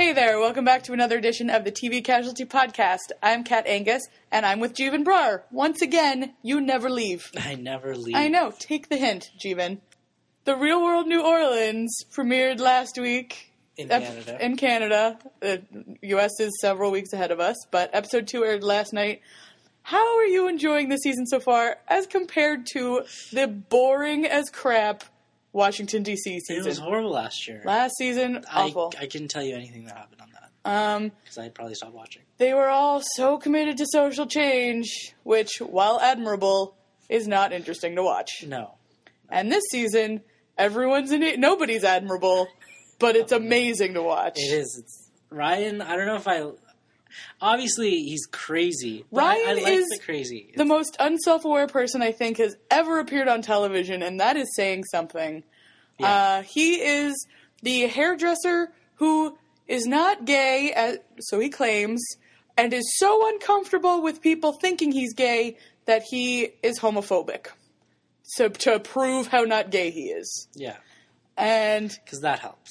Hey there, welcome back to another edition of the TV Casualty Podcast. I'm Kat Angus, and I'm with Jeevan Brar. Once again, you never leave. I never leave. I know, take the hint, Jeevan. The Real World New Orleans premiered last week. In Canada. In Canada. The U.S. is several weeks ahead of us, but episode 2 aired last night. How are you enjoying the season so far as compared to the boring as crap Washington, D.C. season? It was horrible last year. Last season, awful. I couldn't tell you anything that happened on that. Because I'd probably stop watching. They were all so committed to social change, which, while admirable, is not interesting to watch. No. And this season, everyone's in it. Nobody's admirable, but it's amazing to watch. It is. It's Ryan, I don't know if I... Obviously, he's crazy. Ryan I like is the crazy. the most unself-aware person I think has ever appeared on television, and that is saying something. Yeah. He is the hairdresser who is not gay, so he claims, and is so uncomfortable with people thinking he's gay that he is homophobic. So to prove how not gay he is. Yeah. And because that helps.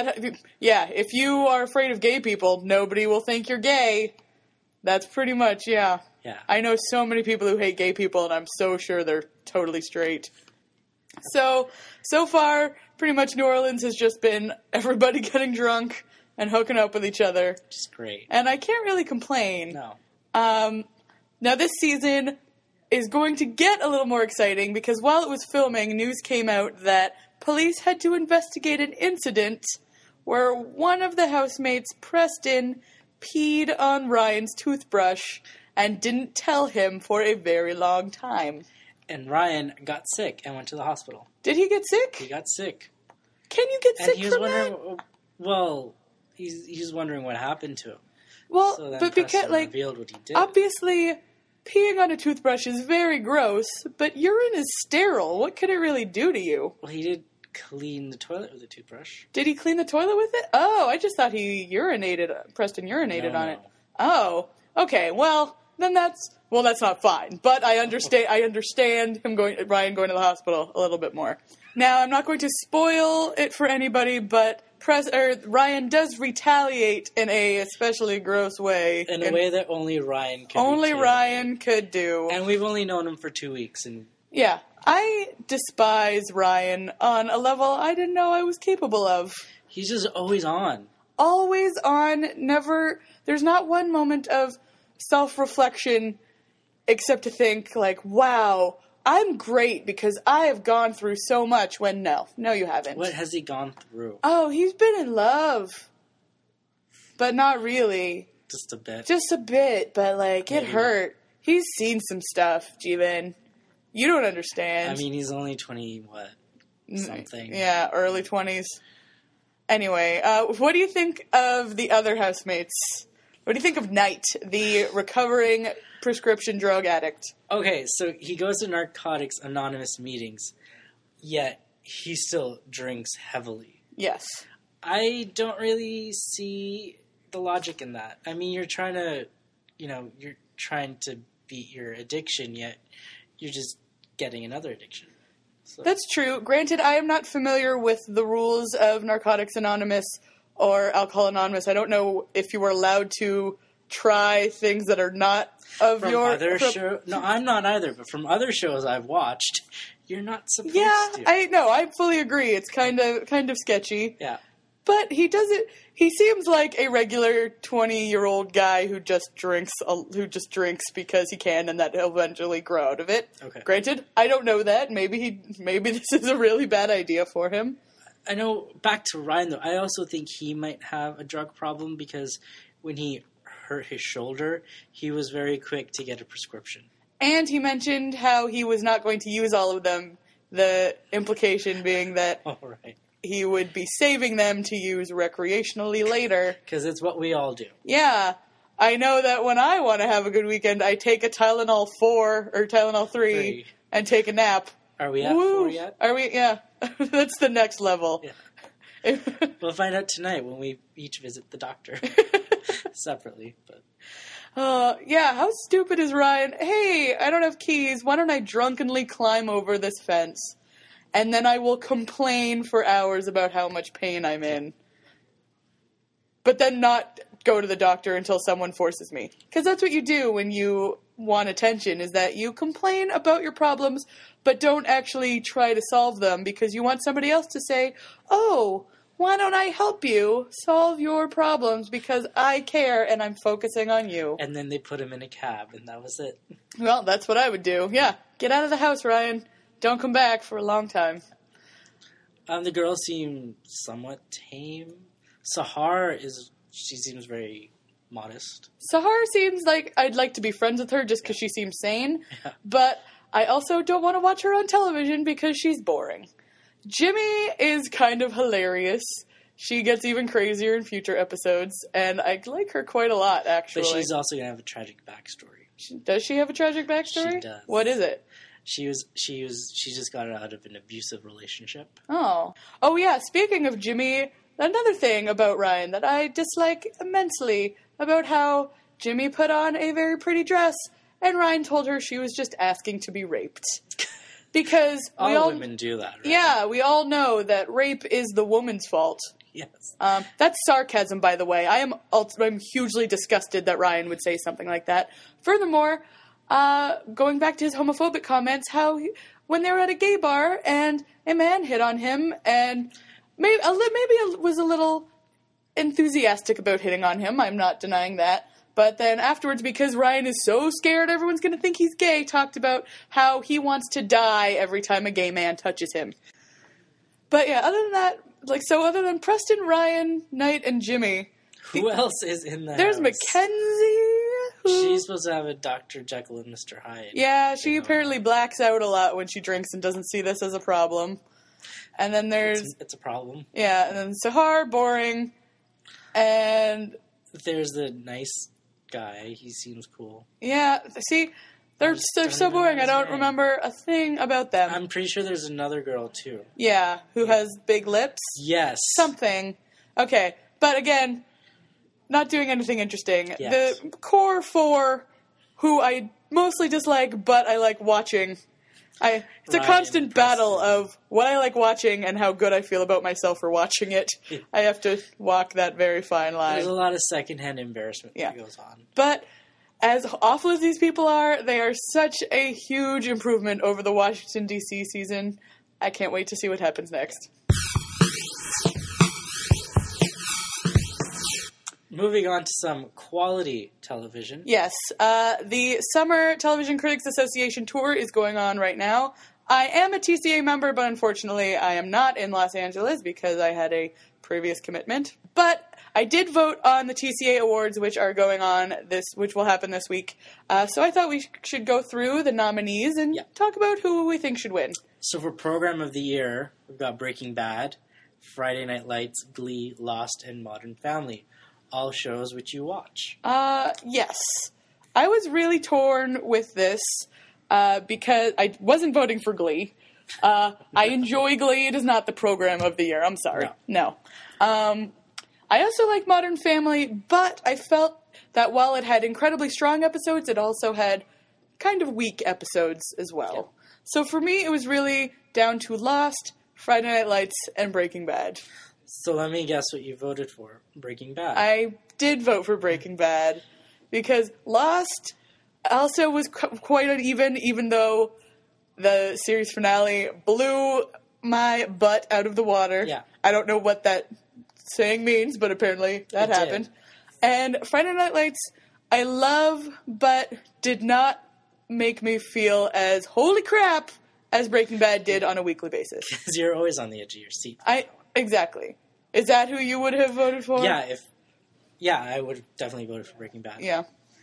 If you are afraid of gay people, nobody will think you're gay. That's pretty much, yeah. Yeah. I know so many people who hate gay people, and I'm so sure they're totally straight. So far, pretty much New Orleans has just been everybody getting drunk and hooking up with each other. Which is great. And I can't really complain. No. Now this season is going to get a little more exciting because while it was filming, news came out that police had to investigate an incident where one of the housemates, Preston, peed on Ryan's toothbrush and didn't tell him for a very long time. And Ryan got sick and went to the hospital. Did he get sick? He got sick. Can you get sick from that? Well, he's wondering what happened to him. Well, so then but because, revealed what he did. Obviously, peeing on a toothbrush is very gross, but urine is sterile. What could it really do to you? Well, he did clean the toilet with a toothbrush. Did he clean the toilet with it? Oh, I just thought Preston urinated on it. Oh, okay. Well, then that's not fine. But I understand Ryan going to the hospital a little bit more. Now, I'm not going to spoil it for anybody, but Ryan does retaliate in a especially gross way. In a way that only Ryan could Ryan could do. And we've only known him for 2 weeks. Yeah. I despise Ryan on a level I didn't know I was capable of. He's just always on. Always on, never... There's not one moment of self-reflection except to think, like, wow, I'm great because I have gone through so much when no, you haven't. What has he gone through? Oh, he's been in love. But not really. Just a bit. Just a bit, but, like, it hurt. He's seen some stuff, Jeevan. You don't understand. I mean, he's only 20, something. Yeah, early 20s. Anyway, what do you think of the other housemates? What do you think of Knight, the recovering prescription drug addict? Okay, so he goes to Narcotics Anonymous meetings, yet he still drinks heavily. Yes. I don't really see the logic in that. I mean, you're trying to beat your addiction, yet you're just getting another addiction. So. That's true. Granted, I am not familiar with the rules of Narcotics Anonymous or Alcohol Anonymous. I don't know if you were allowed to try things that are not of your... No, I'm not either, but from other shows I've watched, you're not supposed to. I fully agree. It's kind of sketchy. Yeah. But he doesn't... He seems like a regular 20-year-old guy who just drinks because he can, and that he'll eventually grow out of it. Okay. Granted, I don't know that. Maybe this is a really bad idea for him. I know. Back to Ryan, though, I also think he might have a drug problem because when he hurt his shoulder, he was very quick to get a prescription. And he mentioned how he was not going to use all of them. The implication being that. All right. He would be saving them to use recreationally later. Because it's what we all do. Yeah. I know that when I want to have a good weekend, I take a Tylenol 4 or Tylenol 3 and take a nap. Are we at 4 yet? Are we? Yeah. That's the next level. Yeah. We'll find out tonight when we each visit the doctor. Separately. But yeah, how stupid is Ryan? Hey, I don't have keys. Why don't I drunkenly climb over this fence? And then I will complain for hours about how much pain I'm in. but then not go to the doctor until someone forces me. Because that's what you do when you want attention, is that you complain about your problems, but don't actually try to solve them because you want somebody else to say, oh, why don't I help you solve your problems because I care and I'm focusing on you. And then they put him in a cab, and that was it. Well, that's what I would do. Yeah, get out of the house, Ryan. Don't come back for a long time. The girls seem somewhat tame. Sahar she seems very modest. Sahar seems like I'd like to be friends with her just because she seems sane, but I also don't want to watch her on television because she's boring. Jimmy is kind of hilarious. She gets even crazier in future episodes, and I like her quite a lot, actually. But she's also going to have a tragic backstory. Does she have a tragic backstory? She does. What is it? She just got out of an abusive relationship. Oh yeah, speaking of Jimmy, another thing about Ryan that I dislike immensely about how Jimmy put on a very pretty dress, and Ryan told her she was just asking to be raped. Because all women do that, right? Yeah, we all know that rape is the woman's fault. Yes. That's sarcasm, by the way. I'm hugely disgusted that Ryan would say something like that. Furthermore, going back to his homophobic comments, when they were at a gay bar and a man hit on him and maybe was a little enthusiastic about hitting on him. I'm not denying that. But then afterwards, because Ryan is so scared everyone's going to think he's gay, talked about how he wants to die every time a gay man touches him. But yeah, other than that, other than Preston, Ryan, Knight, and Jimmy... Who else is in the There's house? Mackenzie. She's supposed to have a Dr. Jekyll and Mr. Hyde. Yeah, she apparently blacks out a lot when she drinks and doesn't see this as a problem. And then there's... It's a problem. Yeah, and then Sahar, boring, and... There's the nice guy. He seems cool. Yeah, see, they're so boring. I don't remember a thing about them. I'm pretty sure there's another girl, too. Yeah, who has big lips? Yes. Something. Okay, but again, not doing anything interesting. Yes. The core four, who I mostly dislike, but I like watching. It's a constant battle of what I like watching and how good I feel about myself for watching it. I have to walk that very fine line. There's a lot of secondhand embarrassment that goes on. But as awful as these people are, they are such a huge improvement over the Washington, D.C. season. I can't wait to see what happens next. Moving on to some quality television. Yes. The Summer Television Critics Association tour is going on right now. I am a TCA member, but unfortunately I am not in Los Angeles because I had a previous commitment. But I did vote on the TCA Awards, which are going on which will happen this week. So I thought we should go through the nominees and talk about who we think should win. So for Program of the Year, we've got Breaking Bad, Friday Night Lights, Glee, Lost, and Modern Family. All shows which you watch. Yes. I was really torn with this because I wasn't voting for Glee. I enjoy Glee. It is not the program of the year. I'm sorry. No. I also like Modern Family, but I felt that while it had incredibly strong episodes, it also had kind of weak episodes as well. Yep. So for me, it was really down to Lost, Friday Night Lights, and Breaking Bad. So let me guess what you voted for. Breaking Bad. I did vote for Breaking Bad because Lost also was quite uneven, even though the series finale blew my butt out of the water. Yeah. I don't know what that saying means, but apparently that happened. And Friday Night Lights, I love, but did not make me feel as holy crap as Breaking Bad did on a weekly basis. Because you're always on the edge of your seat. Exactly. Is that who you would have voted for? Yeah, I would have definitely voted for Breaking Bad. Yeah.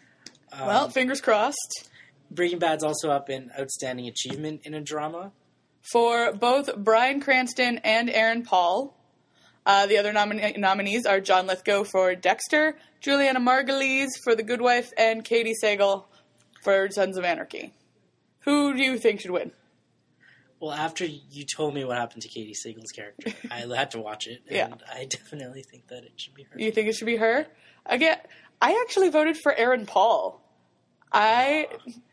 Well, fingers crossed. Breaking Bad's also up in Outstanding Achievement in a Drama. For both Bryan Cranston and Aaron Paul. The other nominees are John Lithgow for Dexter, Juliana Margulies for The Good Wife, and Katie Sagal for Sons of Anarchy. Who do you think should win? Well, after you told me what happened to Katie Sagal's character, I had to watch it, and I definitely think that it should be her. You think it should be her? Again, I actually voted for Aaron Paul. He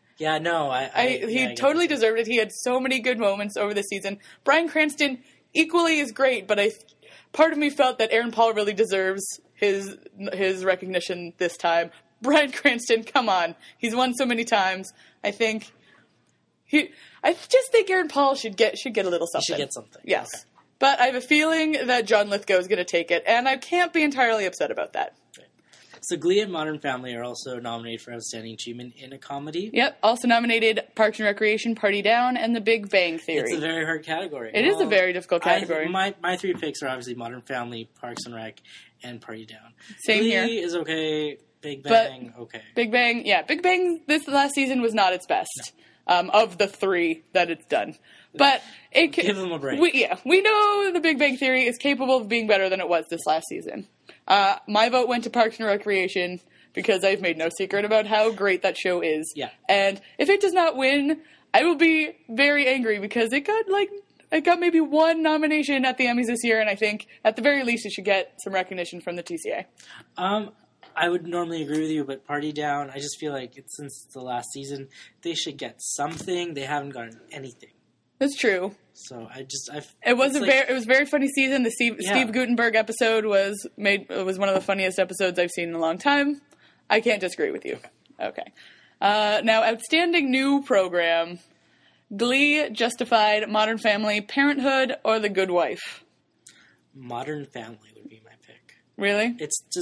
totally deserved it. He had so many good moments over the season. Bryan Cranston equally is great, but part of me felt that Aaron Paul really deserves his recognition this time. Bryan Cranston, come on. He's won so many times. I just think Aaron Paul should get a little something. Should get something. Yes. Okay. But I have a feeling that John Lithgow is going to take it, and I can't be entirely upset about that. So Glee and Modern Family are also nominated for Outstanding Achievement in a Comedy. Yep. Also nominated Parks and Recreation, Party Down, and The Big Bang Theory. It's a very hard category. It is a very difficult category. My three picks are obviously Modern Family, Parks and Rec, and Party Down. Same Glee here. is okay. Big Bang, okay. Big Bang, yeah. Big Bang this last season was not its best of the three that it's done. But give them a break. We know The Big Bang Theory is capable of being better than it was this last season. My vote went to Parks and Recreation because I've made no secret about how great that show is. Yeah. And if it does not win, I will be very angry because it got maybe one nomination at the Emmys this year, and I think at the very least it should get some recognition from the TCA. I would normally agree with you, but Party Down, I just feel like since the last season, they should get something. They haven't gotten anything. That's true. So it was a very funny season. The Steve Guttenberg episode was one of the funniest episodes I've seen in a long time. I can't disagree with you. Okay. Now, Outstanding New Program: Glee, Justified, Modern Family, Parenthood, or The Good Wife. Modern Family would be my pick. Really?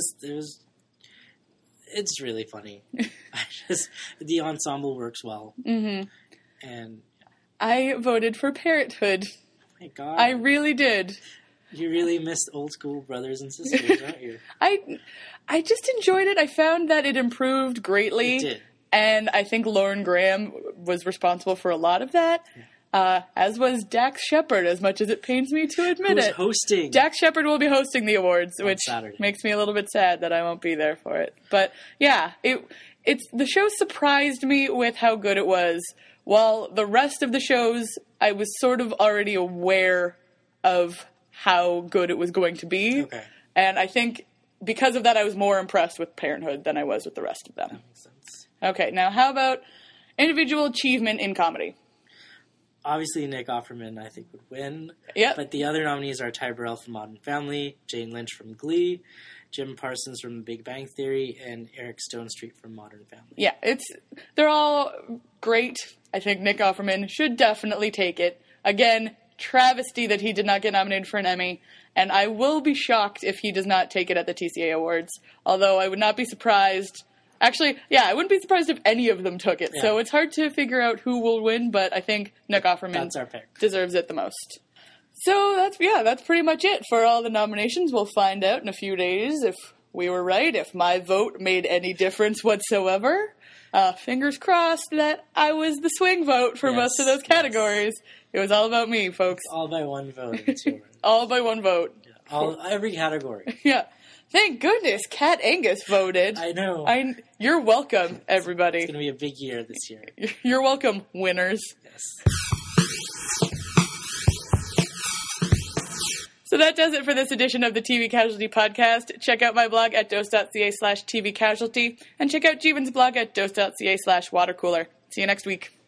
It's really funny. The ensemble works well. Mm-hmm. And I voted for Parenthood. Oh my God. I really did. You really missed old school brothers and sisters, don't you? I just enjoyed it. I found that it improved greatly. It did. And I think Lauren Graham was responsible for a lot of that. As was Dax Shepard, as much as it pains me to admit Who's it. hosting? Dax Shepard will be hosting the awards, which Saturday. Makes me a little bit sad that I won't be there for it. But yeah, the show surprised me with how good it was. While the rest of the shows, I was sort of already aware of how good it was going to be. Okay. And I think because of that, I was more impressed with Parenthood than I was with the rest of them. That makes sense. Okay, now how about individual achievement in comedy? Obviously, Nick Offerman, I think, would win. Yep. But the other nominees are Ty Burrell from Modern Family, Jane Lynch from Glee, Jim Parsons from The Big Bang Theory, and Eric Stonestreet from Modern Family. Yeah, they're all great. I think Nick Offerman should definitely take it. Again, travesty that he did not get nominated for an Emmy, and I will be shocked if he does not take it at the TCA Awards, although I would not be surprised. Actually, yeah, I wouldn't be surprised if any of them took it, so it's hard to figure out who will win, but I think Nick Offerman deserves it the most. So that's pretty much it for all the nominations. We'll find out in a few days if we were right, if my vote made any difference whatsoever. Fingers crossed that I was the swing vote for most of those categories. Yes. It was all about me, folks. All by one vote. It's yours. All by one vote. Yeah. Every category. Yeah. Thank goodness Kat Angus voted. I know. You're welcome, everybody. It's going to be a big year this year. You're welcome, winners. Yes. So that does it for this edition of the TV Casualty Podcast. Check out my blog at dose.ca/tvcasualty and check out Jeevan's blog at dose.ca/watercooler. See you next week.